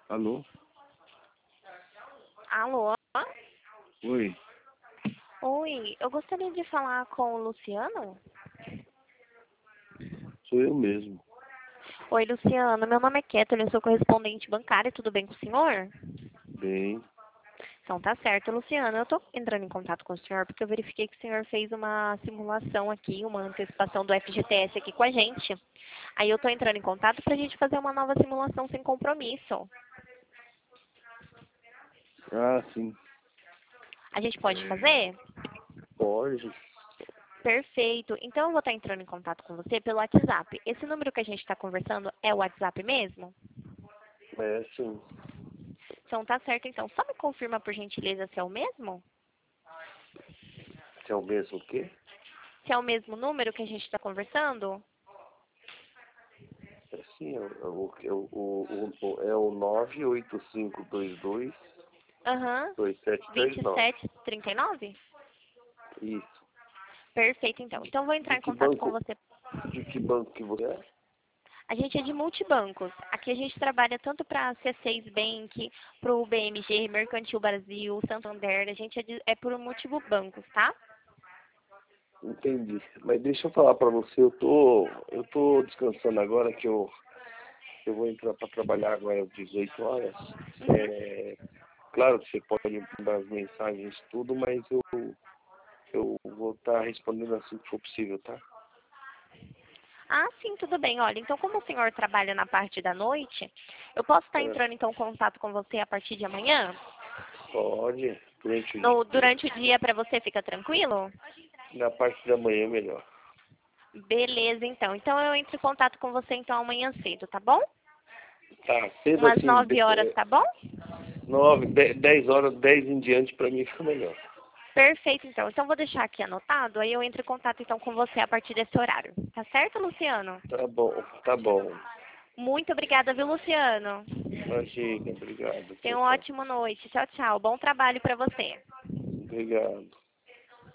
Alô? Alô? Oi, Oi, eu gostaria de falar com o Luciano. sou eu mesmo. Oi, Luciano, meu nome é Kathleen, eu sou correspondente bancária, tudo bem com o senhor? Bem, Então tá certo, Luciano, eu tô entrando em contato com o senhor porque eu verifiquei que o senhor fez uma simulação aqui, uma antecipação do FGTS aqui com a gente. Aí eu tô entrando em contato pra gente fazer uma nova simulação sem compromisso. sim, A gente pode fazer? pode. Perfeito. Então eu vou estar entrando em contato com você pelo WhatsApp. Esse número que a gente está conversando é o WhatsApp mesmo? É, sim. Então tá certo, então. Só me confirma, por gentileza, se é o mesmo? Se é o mesmo o quê? Se é o mesmo número que a gente está conversando? É sim, é o 98522 Aham. 2739. 2739? Isso. Perfeito, então. Então eu vou entrar De em que contato com banco, você. de que banco que você é? A gente é de multibancos. Aqui a gente trabalha tanto para a C6 Bank, para o BMG, Mercantil Brasil, Santander. A gente é por multibancos, tá? Entendi. Mas deixa eu falar pra você, eu tô descansando agora que eu vou entrar para trabalhar agora às 18 horas. Uhum. Claro que você pode mandar as mensagens, tudo, mas eu vou estar respondendo assim que for possível, tá? Ah, sim, tudo bem. Olha, então como o senhor trabalha na parte da noite, eu posso estar É, entrando então em contato com você a partir de amanhã? pode, durante o No, dia. durante o dia para você fica tranquilo? Na parte da manhã é melhor. Beleza, então. Então eu entro em contato com você então amanhã cedo, tá bom? Tá, cedo Umas assim, 9 horas, tá bom? 9, 10 horas, 10 em diante pra mim fica melhor. Perfeito, então. Então vou deixar aqui anotado, aí eu entro em contato então com você a partir desse horário. Tá certo, Luciano? Tá bom, tá bom. Muito obrigada, viu, Luciano? Imagina, obrigado. Tenha Tchau, uma tchau. ótima noite. Tchau, tchau. Bom trabalho para você. Obrigado.